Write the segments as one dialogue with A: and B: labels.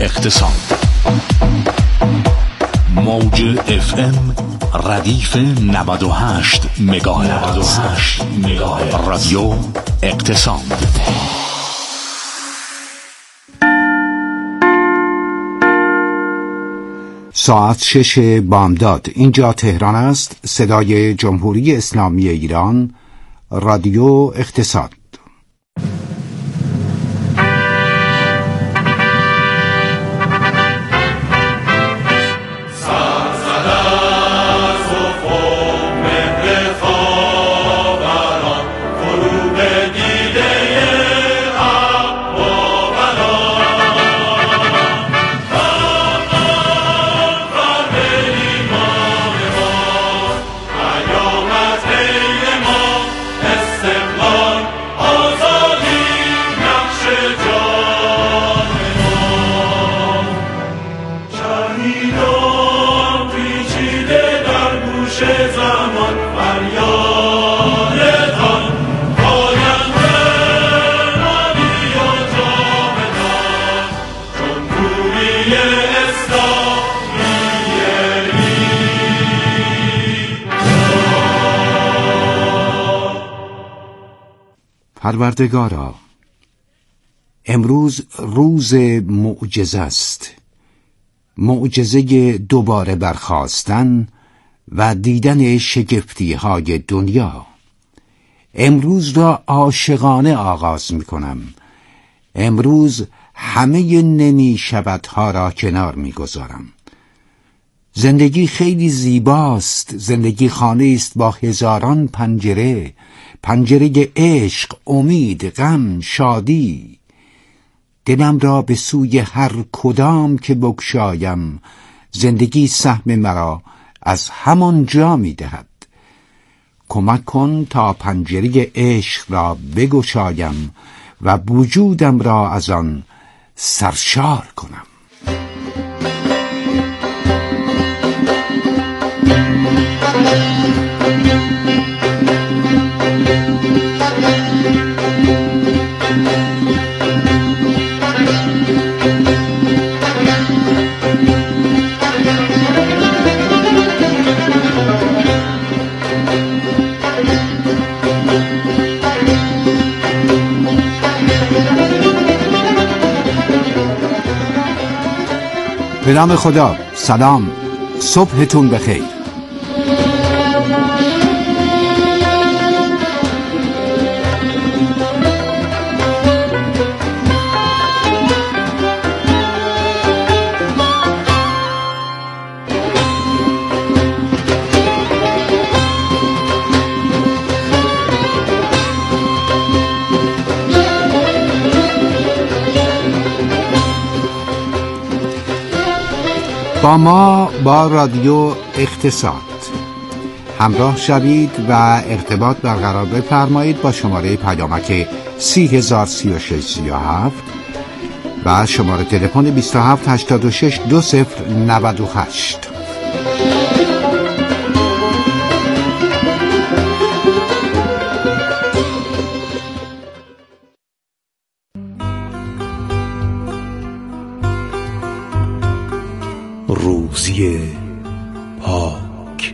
A: اقتصاد. موج FM ردیف 98 مگاهرتز. رادیو اقتصاد.
B: ساعت 6 بامداد. اینجا تهران است. صدای جمهوری اسلامی ایران. رادیو اقتصاد. پروردگارا، امروز روز معجزه است، معجزه دوباره برخاستن و دیدن شگفتی های دنیا. امروز را عاشقانه آغاز می کنم. امروز همه نمی شودها را کنار می گذارم. زندگی خیلی زیباست. زندگی خانه است با هزاران پنجره، پنجره عشق، امید، غم، شادی. دلم را به سوی هر کدام که بگشایم، زندگی سهم مرا از همان جا می دهد. کمک کن تا پنجره عشق را بگشایم و وجودم را از آن سرشار کنم. به نام خدا. سلام، صبحتون بخیر. با ما با رادیو اقتصاد همراه شوید و ارتباط برقرار بفرمایید با شماره پیامک 303637 و شماره تلفن 2786 2098.
A: روزی پاک.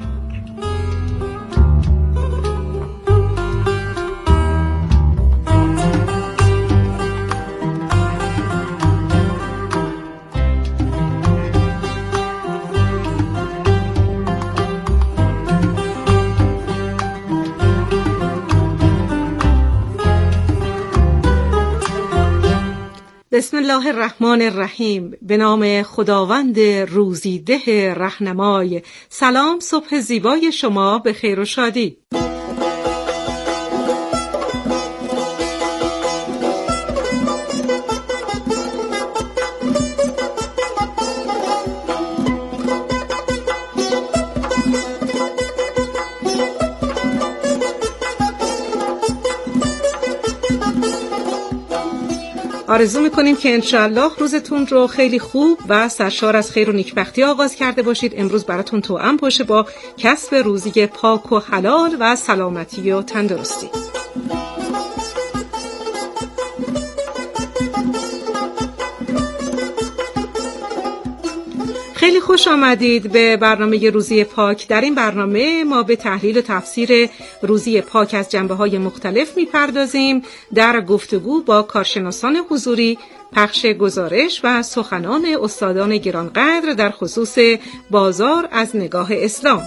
C: بسم الله الرحمن الرحیم. به نام خداوند روزیده رهنمای. سلام، صبح زیبای شما به خیر و شادی. آرزو میکنیم که انشالله روزتون رو خیلی خوب و سرشار از خیر و نیکبختی آغاز کرده باشید. امروز براتون توأم باشه با کسب روزی پاک و حلال و سلامتی و تندرستی. خیلی خوش آمدید به برنامه روزی پاک. در این برنامه ما به تحلیل و تفسیر روزی پاک از جنبه‌های مختلف می‌پردازیم. در گفتگو با کارشناسان حضوری، پخش گزارش و سخنان استادان گرانقدر در خصوص بازار از نگاه اسلام.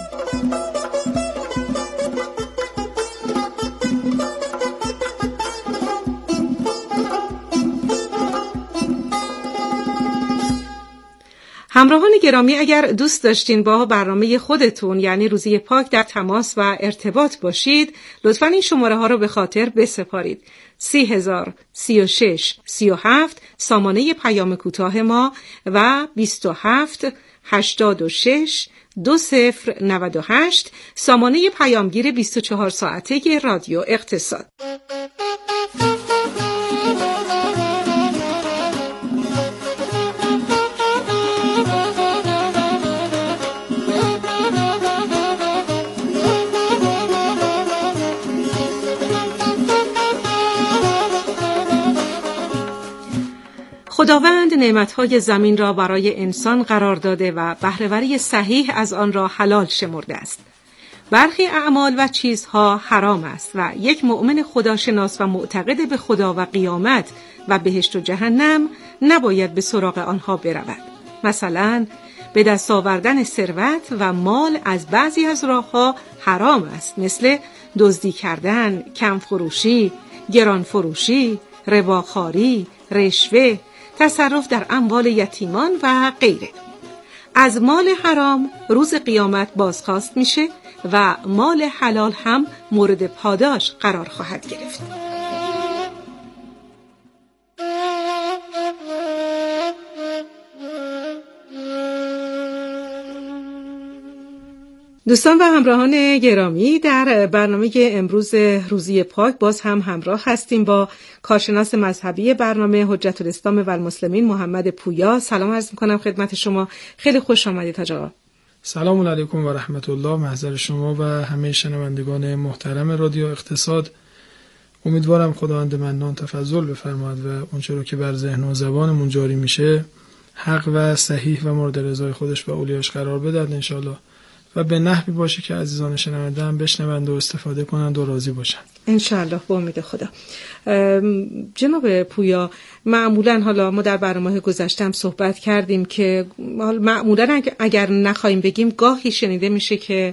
C: همراهان گرامی، اگر دوست داشتین با برنامه خودتون یعنی روزی پاک در تماس و ارتباط باشید، لطفاً این شماره ها رو به خاطر بسپارید: 30,000 36 37 سامانه پیام کوتاه ما و 27 86 2098 سامانه پیامگیر 24 ساعته رادیو اقتصاد. خداوند نعمت‌های زمین را برای انسان قرار داده و بهره‌وری صحیح از آن را حلال شمرده است. برخی اعمال و چیزها حرام است و یک مؤمن خداشناس و معتقد به خدا و قیامت و بهشت و جهنم نباید به سراغ آنها برود. مثلا به دست آوردن ثروت و مال از بعضی از راه‌ها حرام است، مثل دزدی کردن، کم فروشی، گران فروشی، رباخواری، رشوه، تصرف در اموال یتیمان و غیره. از مال حرام روز قیامت بازخواست میشه و مال حلال هم مورد پاداش قرار خواهد گرفت. دوستان و همراهان گرامی، در برنامه امروز روزی پاک باز هم همراه هستیم با کارشناس مذهبی برنامه حجت الاسلام و المسلمین محمد پویا. سلام عرض می‌کنم خدمت شما. خیلی خوش آمدید حاج آقا.
D: سلام علیکم و رحمت الله. محضر شما و همه شنوندگان محترم رادیو اقتصاد. امیدوارم خداوند منان تفضل بفرماید و اونچه رو که بر ذهن و زبانمون جاری میشه حق و صحیح و مورد رضای خودش و اولیاش قرار بدهد انشالله، و به نحوی باشه که عزیزان شنونده هم بشنوند و استفاده کنند و راضی باشند
C: انشالله با امید خدا. جناب پویا، معمولا حالا ما در برنامه گذشته هم صحبت کردیم که معمولا اگر نخواهیم بگیم گاهی شنیده میشه که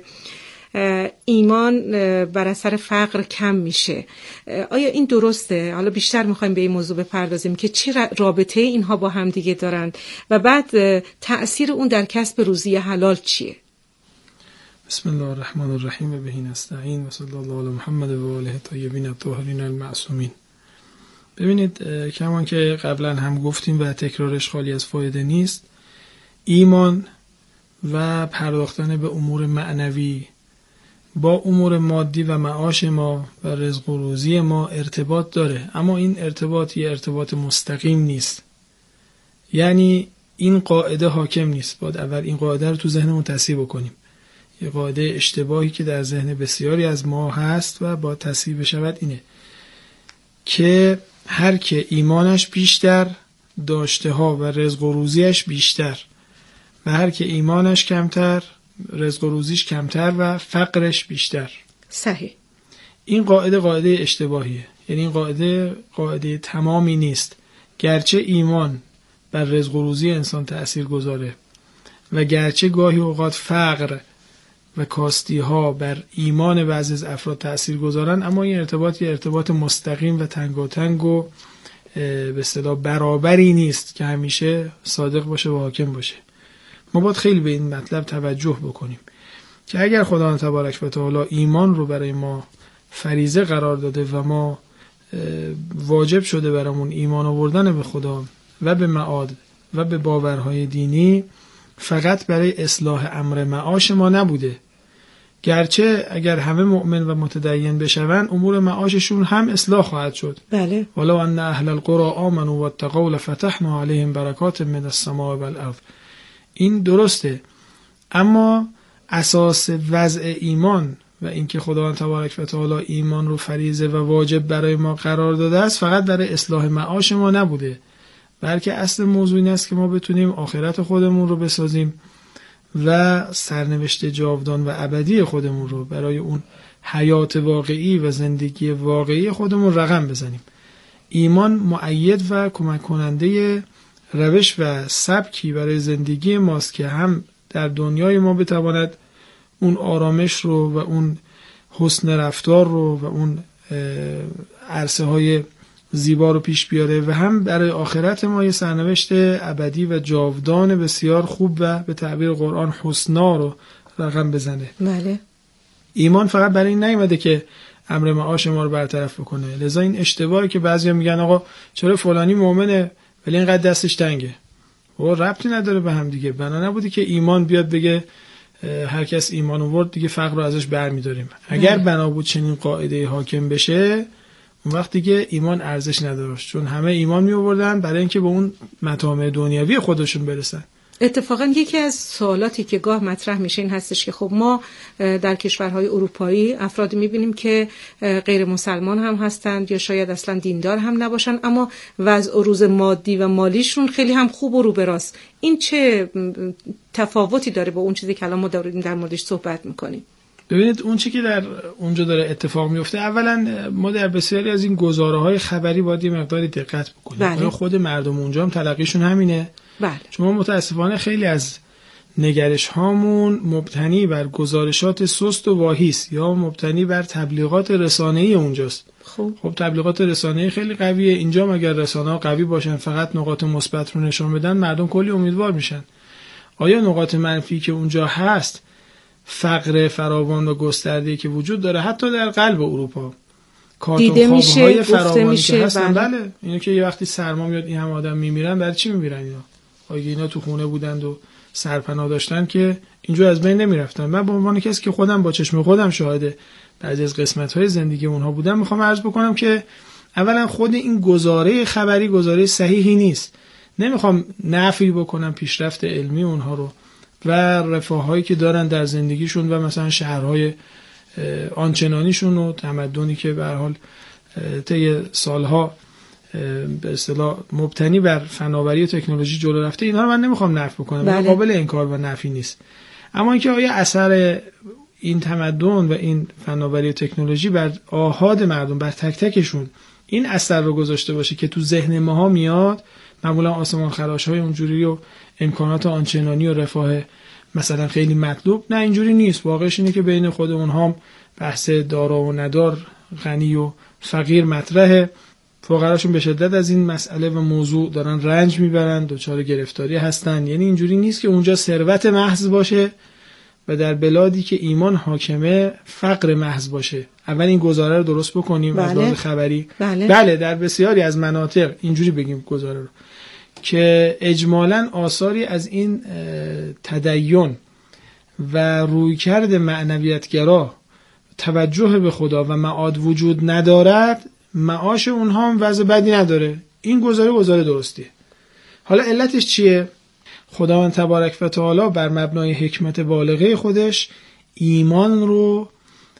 C: ایمان بر اثر فقر کم میشه. آیا این درسته؟ حالا بیشتر میخوایم به این موضوع بپردازیم که چه رابطه اینها با هم دیگه دارند و بعد تأثیر اون در کسب روزی حلال چیه؟
D: بسم الله الرحمن الرحیم و بهی نستعین و صلی الله علی محمد و آله الطیبین الطاهرین المعصومین. ببینید، کمان که قبلا هم گفتیم و تکرارش خالی از فایده نیست، ایمان و پرداختن به امور معنوی با امور مادی و معاش ما و رزق و روزی ما ارتباط داره، اما این ارتباط یه ارتباط مستقیم نیست. یعنی این قاعده حاکم نیست. باید اول این قاعده رو تو ذهنمون تصحیح بکنیم. یه قاعده اشتباهی که در ذهن بسیاری از ما هست و با تصحیح بشود اینه که هر که ایمانش بیشتر، داشته ها و رزق و روزیش بیشتر، و هر که ایمانش کمتر، رزق و روزیش کمتر و فقرش بیشتر.
C: صحیح. این
D: قاعده اشتباهیه. یعنی این قاعده تمامی نیست. گرچه ایمان بر رزق و روزی انسان تأثیر گذاره و گرچه گاهی اوقات فقر و کاستی ها بر ایمان بعضی از افراد تأثیر گذارن، اما این ارتباط یه ارتباط مستقیم و تنگاتنگ و به اصطلاح برابری نیست که همیشه صادق باشه و حاکم باشه. ما باید خیلی به این مطلب توجه بکنیم که اگر خداوند تبارک و تعالی ایمان رو برای ما فریضه قرار داده و ما واجب شده برامون ایمان آوردن به خدا و به معاد و به باورهای دینی، فقط برای اصلاح امر معاش ما نبوده. گرچه اگر همه مؤمن و متدین بشون، امور معاششون هم اصلاح خواهد شد.
C: بله.
D: ولو ان اهل القرى آمنوا واتقوا لفتحنا عليهم برکات من السماء والارض. این درسته، اما اساس وضع ایمان و اینکه خداوند تبارک و تعالی ایمان رو فریضه و واجب برای ما قرار داده است، فقط برای اصلاح معاش ما نبوده، بلکه اصل موضوع این است که ما بتونیم آخرت خودمون رو بسازیم و سرنوشت جاودان و ابدی خودمون رو برای اون حیات واقعی و زندگی واقعی خودمون رقم بزنیم. ایمان مؤید و کمک کننده روش و سبکی برای زندگی ماست که هم در دنیای ما بتواند اون آرامش رو و اون حسن رفتار رو و اون عرصه های زیبا رو پیش بیاره و هم برای آخرت ما یه سرنوشت ابدی و جاودان بسیار خوب و به تعبیر قرآن حسنا رو رقم بزنه.
C: بله.
D: ایمان فقط برای این نیومده که امر معاش ما رو برطرف بکنه. لذا این اشتباهی که بعضیا میگن آقا چرا فلانی مؤمنه ولی اینقدر دستش تنگه، و ربطی نداره به هم دیگه. بنا نبودی که ایمان بیاد بگه هر کس ایمان آورد دیگه فقر رو ازش برمی‌داریم. اگر بنا بود چنین قاعده حاکم بشه اون وقت دیگه ایمان ارزش نداشت، چون همه ایمان می‌آوردن برای اینکه به اون مطامع دنیوی خودشون برسن.
C: اتفاقا یکی از سوالاتی که گاه مطرح میشه این هستش که خب ما در کشورهای اروپایی افرادی میبینیم که غیر مسلمان هم هستند یا شاید اصلا دیندار هم نباشن، اما وضع و روز مادی و مالیشون خیلی هم خوب و رو به راست. این چه تفاوتی داره با اون چیزی که الان ما داریم در موردش صحبت میکنیم؟
D: ببینید اون چیزی که در اونجا داره اتفاق میفته، اولا ما در بسیاری از این گزاره‌های خبری باید یه مقداری دقت بکنیم.
C: بله.
D: خود مردم اونجا هم تلقیشون همینه.
C: بله.
D: چون متاسفانه خیلی از نگرش هامون مبتنی بر گزارشات سست و واهیست یا مبتنی بر تبلیغات رسانه‌ای اونجاست. خب تبلیغات رسانه‌ای خیلی قویه. اینجا اگر رسانه‌ها قوی باشن فقط نقاط مثبت رو نشون بدن مردم کلی امیدوار میشن. آیا نقاط منفی که اونجا هست، فقر فراوان و گسترده‌ای که وجود داره حتی در قلب اروپا، کارتون خواب‌های فراوانی که هستن، بله اینو که یه وقتی سرما میاد این هم آدم میمیرن، برای چی میمیرن اینا؟ آگه اینا تو خونه بودند و سرپناه داشتن که اینجا از بین نمیرفتن. من به عنوان کسی که خودم با چشم خودم شاهد بعضی از قسمت‌های زندگی اونها بودم میخوام عرض بکنم که اولا خود این گزاره خبری گزاره صحیحی نیست. نمیخوام نفی بکنم پیشرفت علمی اونها رو و رفاهایی که دارن در زندگیشون و مثلا شهرهای آنچنانیشون و تمدنی که به هر حال طی سالها به اصطلاح مبتنی بر فناوری و تکنولوژی جلو رفته، اینها رو من نمیخوام نفی بکنم.
C: بله.
D: قابل انکار و نفی نیست. اما اینکه آیا اثر این تمدن و این فناوری و تکنولوژی بر آحاد مردم، بر تک تکشون این اثر رو گذاشته باشه که تو ذهن ماها میاد معمولا آسمان خراش‌های اونجوری و امکانات آنچنانی و رفاه مثلا خیلی مطلوب، نه اینجوری نیست. واقعش اینه که بین خود اونها هم بحث دارا و ندار، غنی و فقیر مطرحه. فقراشون به شدت از این مسئله و موضوع دارن رنج میبرن، دچار گرفتاری هستن. یعنی اینجوری نیست که اونجا ثروت محض باشه و در بلادی که ایمان حاکمه فقر محض باشه. اول این گزاره رو درست بکنیم. بله. از لحاظ خبری بله در بسیاری از مناطق اینجوری بگیم گزاره رو که اجمالاً آثاری از این تدین و رویکرد معنویتگرا، توجه به خدا و معاد وجود ندارد، معاش اونها هم وضع بدی نداره. این گزاره درستیه. حالا علتش چیه؟ خداوند تبارک و تعالی بر مبنای حکمت بالغه خودش ایمان رو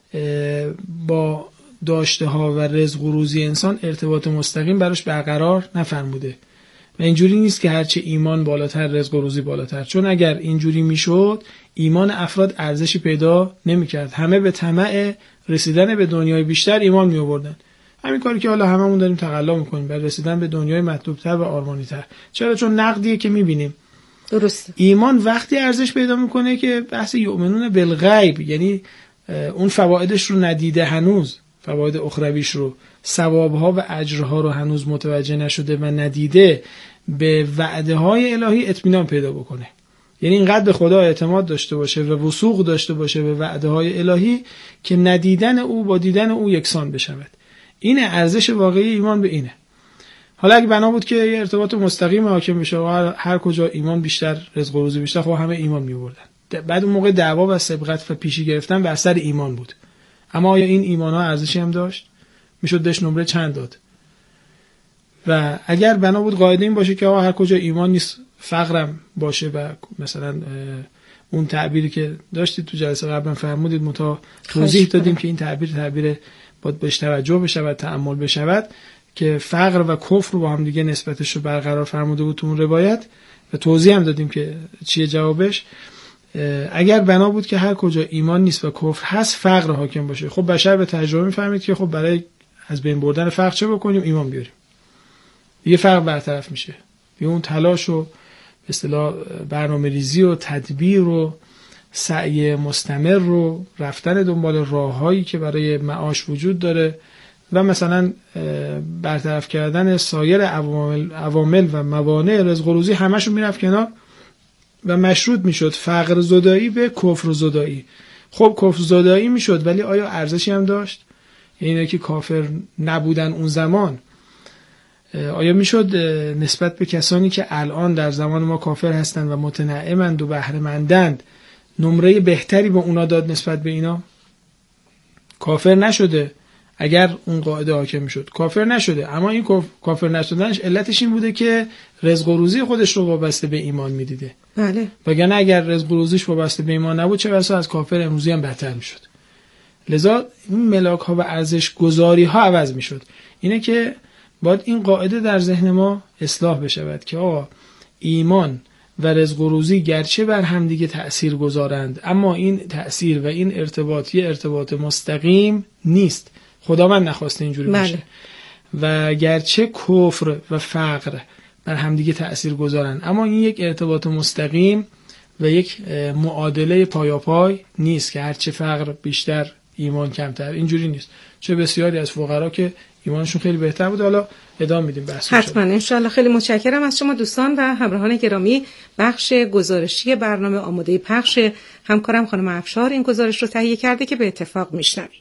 D: با داشته ها و رزق و روزی انسان ارتباط مستقیم براش برقرار نفرموده. و اینجوری نیست که هرچه ایمان بالاتر رزق و روزی بالاتر، چون اگر اینجوری میشد ایمان افراد ارزشی پیدا نمیکرد. همه به طمع رسیدن به دنیای بیشتر ایمان می آوردن. همین کاری که حالا هممون داریم تقلا میکنیم بر رسیدن به دنیای مطلوبتر و آرمانی‌تر. چرا؟ چون نقدیه که میبینیم.
C: درسته.
D: ایمان وقتی ارزش پیدا میکنه که بحث یؤمنون بالغیب، یعنی اون فوایدش رو ندیده، هنوز فواید اخرویش رو، ثوابها و اجرها رو هنوز متوجه نشده و ندیده، به وعده های الهی اطمینان پیدا بکنه. یعنی اینقدر به خدا اعتماد داشته باشه و وثوق داشته باشه به وعده های الهی که ندیدن او با دیدن او یکسان بشود. این ارزش واقعی ایمان به اینه. حالا اگه بنا بود که یه ارتباط مستقیم حاکم بشه و هر کجا ایمان بیشتر رزق و روزی بیشتر، خب همه ایمان می‌آوردن. بعد اون موقع دعوا و سبقت و پیشی گرفتن به اثر ایمان بود. اما آیا این ایمان‌ها ارزشی هم داشت؟ میشد دش نمره چند داد؟ و اگر بنا بود قاعده این باشه که هر کجا ایمان نیست فقرم باشه و مثلا اون تعبیری که داشتید تو جلسه قبلا فرمودید توضیح دادیم که این تعبیر باید بهش توجه بشه و تأمل بشود که فقر و کفر رو با هم دیگه نسبتش رو برقرار فرموده بود تو اون روایت و توضیح هم دادیم که چیه جوابش. اگر بنا بود که هر کجا ایمان نیست و کفر هست فقر حاکم باشه، خب بشر به تجربه میفهمید که خب برای از بین بردن فقر چه بکنیم؟ ایمان بیاریم، دیگه فقر برطرف میشه. دیگه اون تلاش و به اصطلاح برنامه‌ریزی و تدبیر و سعی مستمر رو رفتن دنبال راههایی که برای معاش وجود داره و مثلا برطرف کردن سایر عوامل و موانع رزق و روزی همشون میرفت کنار و مشروط میشد فقر زدایی به کفر زدایی. خب کفر زدایی میشد ولی آیا ارزشی هم داشت؟ یعنی که کافر نبودن اون زمان آیا میشد نسبت به کسانی که الان در زمان ما کافر هستند و متنعمند و بهره‌مندند نمره بهتری به اونا داد نسبت به اینا؟ کافر نشده اگر اون قاعده حاکم میشد، کافر نشده، اما این کافر نشدنش علتش این بوده که رزق و روزی خودش رو وابسته به ایمان میدیده.
C: بله.
D: وگرنه اگر رزق و روزیش وابسته به ایمان نبود چه بسا از کافر امروزی هم بدتر میشد. لذا این ملاک ها و ارزش گذاری ها عوض میشد. اینه که باید این قاعده در ذهن ما اصلاح بشود که آقا ایمان و رزق و روزی گرچه بر هم دیگه تأثیر گذارند، اما این تأثیر و این ارتباط یه ارتباط مستقیم نیست. خداوند نخواسته اینجوری باشه. و گرچه کفر و فقر بر هم دیگه تأثیر گذارند، اما این یک ارتباط مستقیم و یک معادله پایاپای نیست که هرچه فقر بیشتر ایمان کمتر. اینجوری نیست. چه بسیاری از فقرا که ایمانشون خیلی بهتر بود. حالا ادامه میدیم بحث.
C: حتما ان شاء الله. خیلی متشکرم از شما دوستان و همراهان گرامی. بخش گزارشی برنامه آماده پخش. همکارم خانم افشار این گزارش رو تهیه کرده که به اتفاق میشنویم.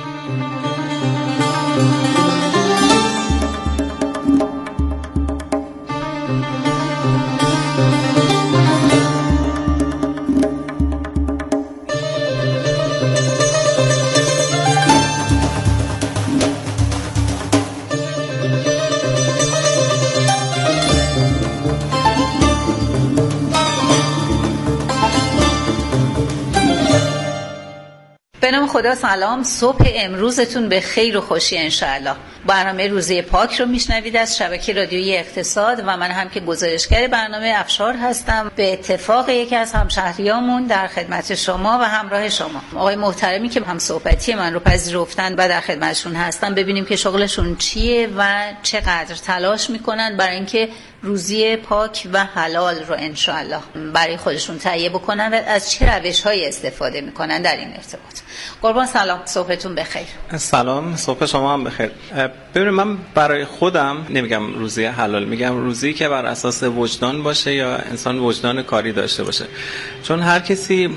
E: به نام خدا. سلام، صبح امروزتون به خیر و خوشی انشاءالله. برنامه روزی پاک رو میشنوید از شبکه رادیویی اقتصاد و من هم که گزارشگر برنامه افشار هستم. به اتفاق یکی از همشهریامون در خدمت شما و همراه شما. آقای محترمی که هم صحبتی من رو پذیرفتن و در خدمتشون هستم، ببینیم که شغلشون چیه و چقدر تلاش میکنن برای اینکه روزی پاک و حلال رو انشاءالله برای خودشون تهیه بکنن و از چه روش‌هایی استفاده میکنن در این ارتباط. قربان سلام، صبحتون بخیر.
F: سلام، صبح شما هم بخیر. ببینید من برای خودم نمیگم روزی حلال، میگم روزی که بر اساس وجدان باشه یا انسان وجدان کاری داشته باشه، چون هر کسی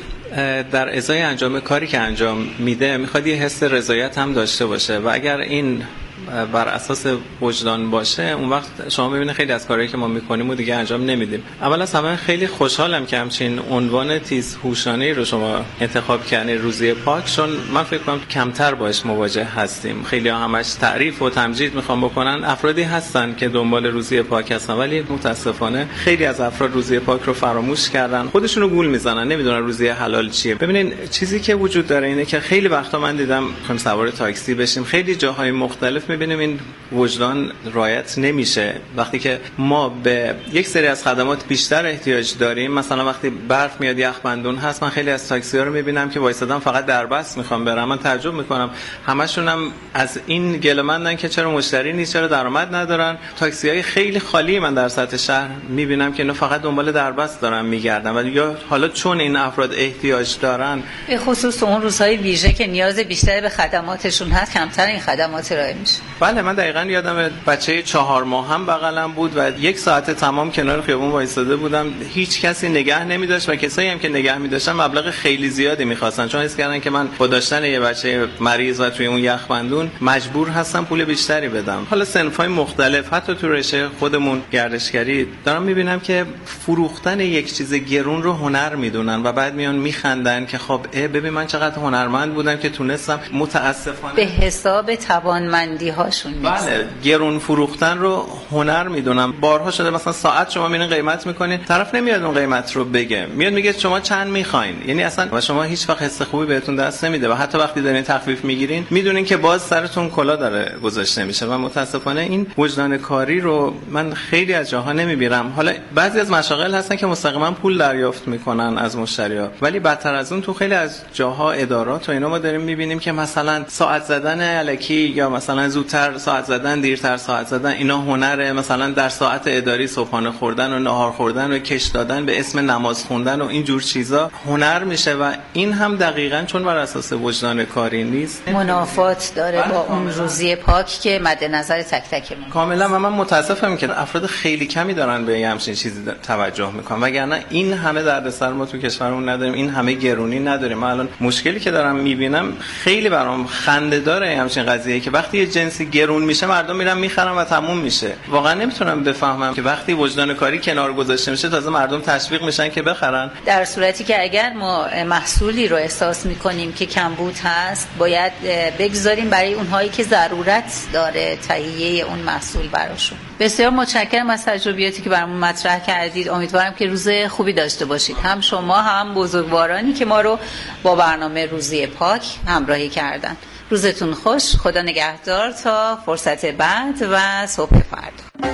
F: در ازای انجام کاری که انجام میده میخواد یه حس رضایت هم داشته باشه و اگر این بر اساس وجدان باشه اون وقت شما میبینید خیلی از کارهایی که ما میکنیم و دیگه انجام نمیدیم. اول از همه خیلی خوشحالم که همچین عنوان تیزهوشانه‌ای رو شما انتخاب کردین، روزی پاک، چون من فکر کنم کمتر باش مواجه هستیم. خیلی همش تعریف و تمجید میخوام بکنن. افرادی هستن که دنبال روزی پاک هستن ولی متاسفانه خیلی از افراد روزی پاک رو فراموش کردن، خودشون رو گول میزنن، نمیدونن روزی حلال چیه. ببینین چیزی که وجود داره اینه که خیلی وقتا من دیدم میخوایم سوار تاکسی بشیم، خیلی جاهای مختلف میبینیم این وجدان رعایت نمیشه. وقتی که ما به یک سری از خدمات بیشتر احتیاج داریم، مثلا وقتی برف میاد یخ بندون هست، من خیلی از تاکسی‌ها رو میبینم که وایسادن فقط دربست میخوام برم. من تعجب میکنم، همشون هم از این گله‌مندن که چرا مشتری نیست، چرا درآمد ندارن. تاکسی‌های خیلی خالی من در سطح شهر میبینم که اینا فقط دنبال دربست دارن میگردن و یا حالا چون این افراد احتیاج دارن، به
E: خصوص اون روزهای ویژه که نیاز بیشتری به خدماتشون هست، کمتر این خدمات ارائه میشه.
F: بله، من دقیقاً یادم بچه 4 ماهم بغلم بود و 1 ساعت تمام کنار خیابون وایساده بودم، هیچ کسی نگه نمی‌داشت و کسایی هم که نگه می‌داشتن مبلغ خیلی زیادی می‌خواستن، چون حس کردن که من با داشتن یه بچه مریض و توی اون یخبندون مجبور هستم پول بیشتری بدم. حالا صنف‌های مختلف، حتی تو رشته خودمون گردشگری دارم می‌بینم که فروختن یک چیز گرون رو هنر می‌دونن و بعد میان می‌خندن که خب ببین من چقدر هنرمند بودم که تونستم. متأسفانه
E: به حساب توانمندی‌ها باهاشون میگذره.
F: بله، گرون فروختن رو هنر میدونم. بارها شده مثلا ساعت شما میرین قیمت میکنین، طرف نمیاد اون قیمت رو بگه، میاد میگه شما چند میخواین. یعنی اصلا و شما هیچ وقت حس خوبی بهتون دست نمیده و حتی وقتی دارین تخفیف میگیرین میدونین که باز سرتون کلا داره گذاشته میشه و متاسفانه این وجدان کاری رو من خیلی از جاها نمیبینم. حالا بعضی از مشاغل هستن که مستقیما پول دریافت میکنن از مشتری‌ها، ولی بدتر از اون تو خیلی از جاها ادارات و اینا ما داریم میبینیم که مثلا ساعت زدن الکی یا مثلا زودتر ساعت زدن، دیرتر ساعت زدن، اینا هنره. مثلا در ساعت اداری صبحانه خوردن و نهار خوردن و کش دادن به اسم نماز خوندن و این جور چیزا هنر میشه و این هم دقیقاً چون بر اساس وجدان کاری نیست
E: منافات داره با اون روزی پاک که مد نظر تک تک ما.
F: کاملا. و من متاسفم که افراد خیلی کمی دارن به همچین چیزی توجه میکنن، وگرنه این همه دردسر ما تو کشورمون نداریم، این همه گرونی نداریم. من الان مشکلی که دارم میبینم خیلی برام خنده داره همچین قضیه که وقتی یه جنسی گرون میشه مردم میرن میخرن و تموم میشه. واقعا نمیتونم بفهمم که وقتی وجدان کاری کنار گذاشته میشه تازه مردم تشویق میشن که بخرن،
E: در صورتی که اگر ما محصولی رو احساس میکنیم که کمبود هست باید بگذاریم برای اونهایی که ضرورت داره تهیه اون محصول براشون. بسیار متشکرم از تجربیاتی که برامون مطرح کردید. امیدوارم که روز خوبی داشته باشید، هم شما هم بزرگوارانی که ما رو با برنامه روزی پاک همراهی کردن. روزتون خوش، خدا نگهدار تا فرصت بعد و صبح فردا.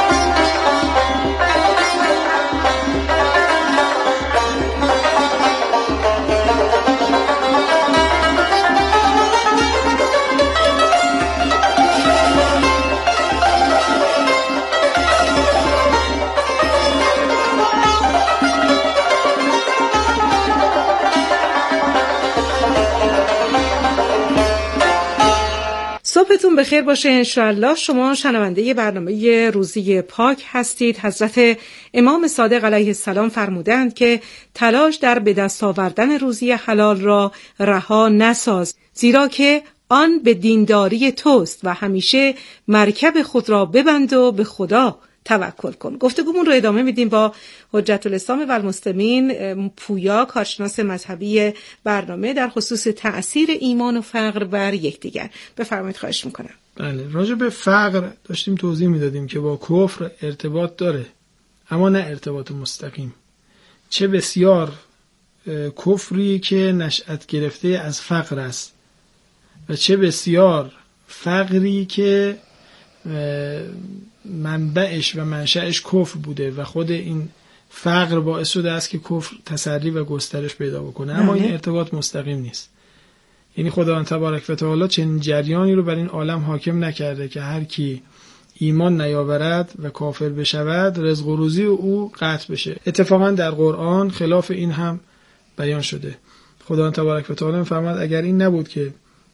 C: صبحتون بخیر باشه انشاءالله. شما شنونده برنامه روزی پاک هستید. حضرت امام صادق علیه السلام فرمودند که تلاش در به دست آوردن روزی حلال را رها نساز، زیرا که آن به دینداری توست و همیشه مرکب خود را ببند و به خدا توکل کن. گفتگومون رو ادامه میدیم با حجت الاسلام و المسلمین پویا، کارشناس مذهبی برنامه، در خصوص تأثیر ایمان و فقر بر یکدیگر. بفرمایید، خواهش میکنم.
D: بله، راجع به فقر داشتیم توضیح میدادیم که با کفر ارتباط داره اما نه ارتباط مستقیم. چه بسیار کفری که نشأت گرفته از فقر است و چه بسیار فقری که منبعش و منشأش کفر بوده و خود این فقر باعث شده است که کفر تسری و گسترش پیدا بکنه، اما این ارتباط مستقیم نیست. یعنی خداوند تبارک و تعالی چنین جریانی رو بر این عالم حاکم نکرده که هر کی ایمان نیاورد و کافر بشود رزق و روزی او قطع بشه. اتفاقا در قرآن خلاف این هم بیان شده. خداوند تبارک و تعالی فرمود اگر این نبود که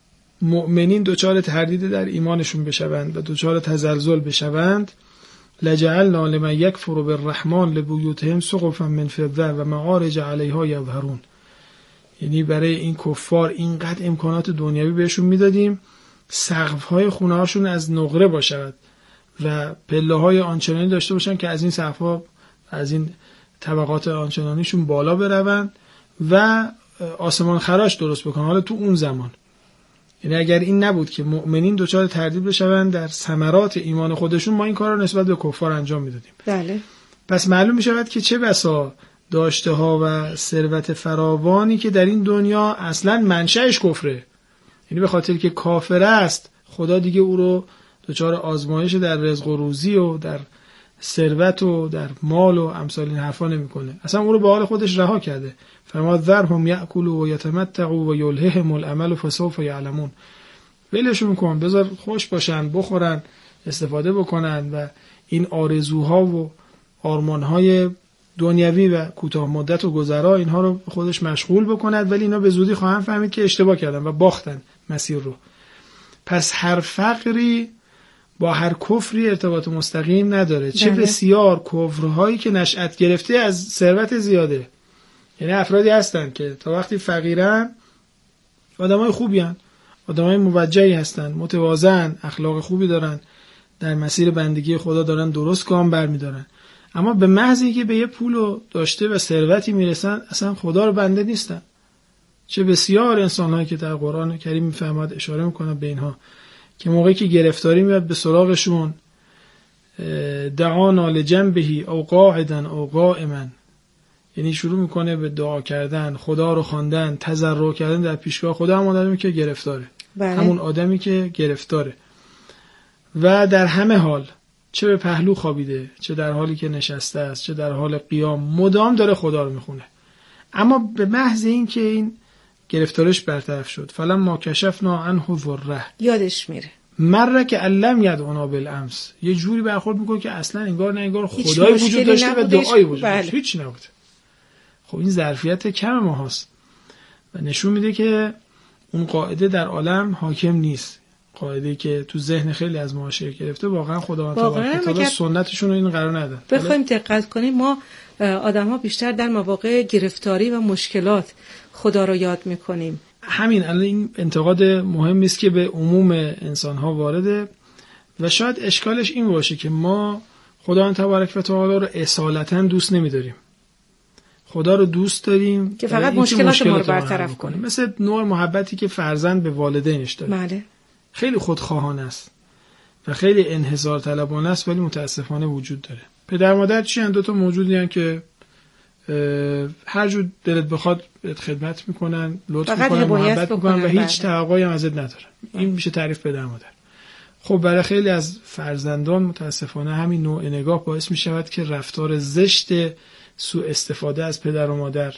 D: مؤمنین دچار تردید در ایمانشون بشوند و دچار تزلزل بشوند، لجعلنا لمن یکفر بالرحمن لبیوتهم سقفا من فضة و معارج علیها یظهرون. یعنی برای این کفار اینقدر امکانات دنیوی بهشون میدادیم سقف‌های خونه‌هاشون از نقره باشد و پله‌های آنچنانی داشته باشن که از این سقف‌ها از این طبقات آنچنانیشون بالا بروند و آسمان خراش درست بکنن. حالا تو اون زمان، یعنی اگر این نبود که مؤمنین دچار تردید بشوند در ثمرات ایمان خودشون، ما این کار رو نسبت به کفار انجام میدادیم.
C: بله.
D: پس معلوم میشود که چه بسا داشته ها و ثروت فراوانی که در این دنیا اصلا منشأش کفره، یعنی به خاطر که کافر است خدا دیگه او رو دچار آزمایش در رزق و روزی و در ثروت و در مال و امثال این حرفا نمیکنه، اصلا او رو به حال خودش رها کرده. فرمود ذرهم یأکلوا و یتمتعوا و یلههم الامل فسوف یعلمون. ولشون کن، بذار خوش باشن، بخورن، استفاده بکنن و این آرزوها و آرمانهای دنیوی و کوتاه مدت و گذرا اینها رو خودش مشغول بکند، ولی اینا به زودی خواهند فهمید که اشتباه کردن و باختن مسیر رو. پس هر فقری با هر کفری ارتباط مستقیم نداره. چه بسیار کفرهایی که نشأت گرفته از ثروت زیاده. یعنی افرادی هستن که تا وقتی فقیرن آدمای خوبی هستن، آدمای موجهی هستن، متواضعن، اخلاق خوبی دارن، در مسیر بندگی خدا دارن درست گام برمیدارن، اما به محض اینکه به یه پول داشته و ثروتی میرسن اصلا خدا رو بنده نیستن. چه بسیار انسان‌هایی که در قرآن کریم میفهمد اشاره میکنه به اینها که موقعی که گرفتاری میاد به سراغشون دعانا لجنبه او قاعدا او قائما، یعنی شروع میکنه به دعا کردن، خدا رو خواندن، تضرع کردن در پیشگاه خدا، همون آدمی که گرفتاره.
C: بله.
D: همون آدمی که گرفتاره و در همه حال، چه به پهلو خوابیده، چه در حالی که نشسته است، چه در حال قیام، مدام داره خدا رو میخونه. اما به محض این که این گرفتارش برطرف شد، فلما کشفنا عنه ضره،
C: یادش میره،
D: مره که علم یدعنا بالامس، یه جوری برخورد میکنه که اصلا انگار نه انگار خدای وجود داشته و دعایی وجود داشته. هیچ نبوده. خب این ظرفیت کم ما هست و نشون میده که اون قاعده در عالم حاکم نیست. قاعده‌ای که تو ذهن خیلی از ما شکل گرفته، واقعا خداوند تبارک سنتشون رو این قرار نداد.
C: بخوایم دقت کنیم، ما آدم‌ها بیشتر در مواقع گرفتاری و مشکلات خدا رو یاد میکنیم.
D: همین الان این انتقاد مهمی است که به عموم انسان‌ها وارده و شاید اشکالش این باشه که ما خداوند تبارک و تعالی رو اصالتاً دوست نمی‌داریم. خدا رو دوست داریم
C: که فقط مشکلات ما رو برطرف کنه،
D: مثل نوع محبتی که فرزند به والدینش داره.
C: بله.
D: خیلی خودخواهانه است و خیلی انحصار طلبانه است، ولی متاسفانه وجود داره. پدر مادر چی ان؟ دو تا موجودی ان که هر جور دلت بخواد خدمت میکنن، لطف میکنن، محبت میکنن و هیچ توقعی هم ازت ندارن. این میشه تعریف پدر مادر. خب برای خیلی از فرزندان متاسفانه همین نوع نگاه باعث میشود که رفتار زشت، سوء استفاده از پدر و مادر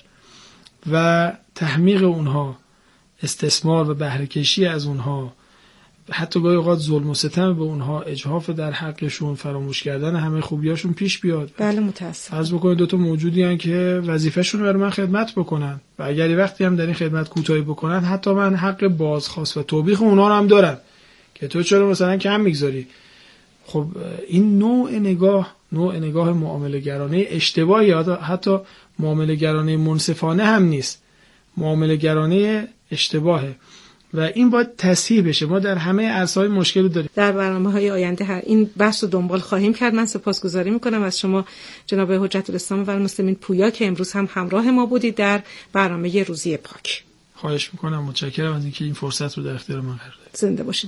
D: و تحمیق اونها، استثمار و بهره کشی از اونها، حتی گاهی اوقات ظلم و ستم به اونها، اجحاف در حقشون، فراموش کردن همه خوبیاشون پیش بیاد.
C: بله متاسفم.
D: فرض بکنید دو تا موجودی ان که وظیفه‌شون رو برای من خدمت بکنن و اگر یه وقتی هم در این خدمت کوتاهی بکنن، حتی من حق بازخواست و توبیخ اونها رو هم دارم که تو چرا مثلا کم میگذاری. خب این نوع نگاه معامله‌گرانه اشتباهی، حتی معامله‌گرانه منصفانه هم نیست، معامله‌گرانه اشتباهه و این باید تصحیح بشه. ما در همه عرصه‌های مشکلی داریم.
C: در برنامه‌های آینده این بحث رو دنبال خواهیم کرد. من سپاسگزاری می‌کنم از شما جناب حجت الاسلام و المسلمین پویا که امروز هم همراه ما بودید در برنامه روزی پاک.
D: خواهش می‌کنم، متشکرم از اینکه این فرصت رو در اختیار من قرار دادید.
C: زنده باشید.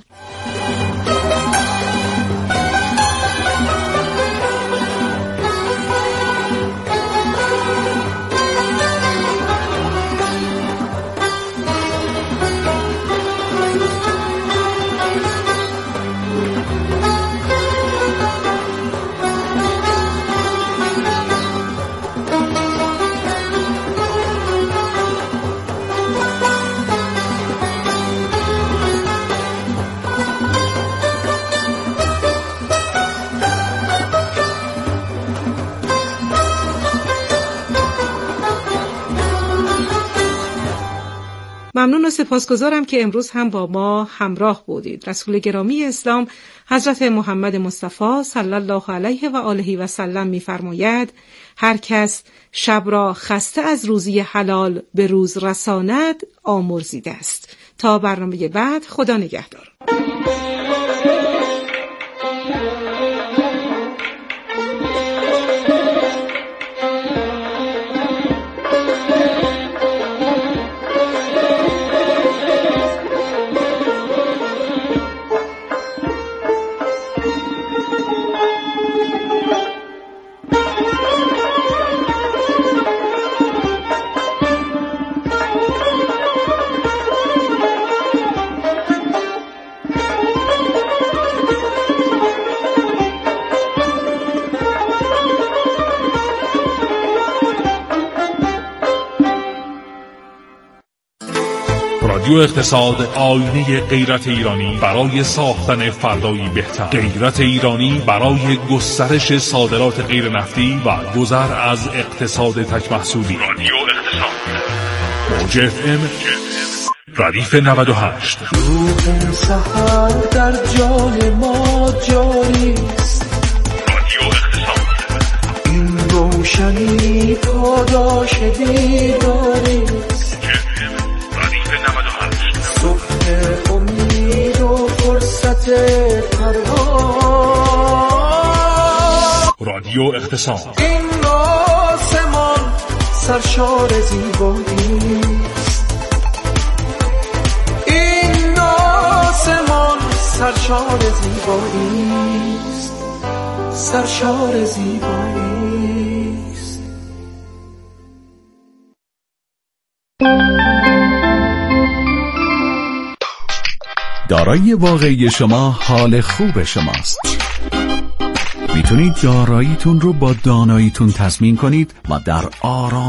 C: ممنون و سپاسگزارم که امروز هم با ما همراه بودید. رسول گرامی اسلام حضرت محمد مصطفی صلی الله علیه و آله و سلم می‌فرماید هر کس شب را خسته از روزی حلال به روز رساند آمرزیده است. تا برنامه بعد، خدا نگهدار.
A: رادیو اقتصاد، آینه غیرت ایرانی برای ساختن فردایی بهتر. غیرت ایرانی برای گسترش صادرات غیر نفتی و گذر از اقتصاد تک محصولی. رادیو اقتصاد، موج FM ردیف 98.
G: روح سحر در جان ما جاری است.
A: رادیو اقتصاد،
G: این روشنی پاداش دیداری است. امید و فرصت پرواز.
A: رادیو اقتصاد،
G: این آسمان سرشار زیبایی است. این آسمان سرشار زیباییست، سرشار زیباییست.
H: دارایی واقعی شما حال خوب شماست. میتونید داراییتون رو با داناییتون تضمین کنید و در آرام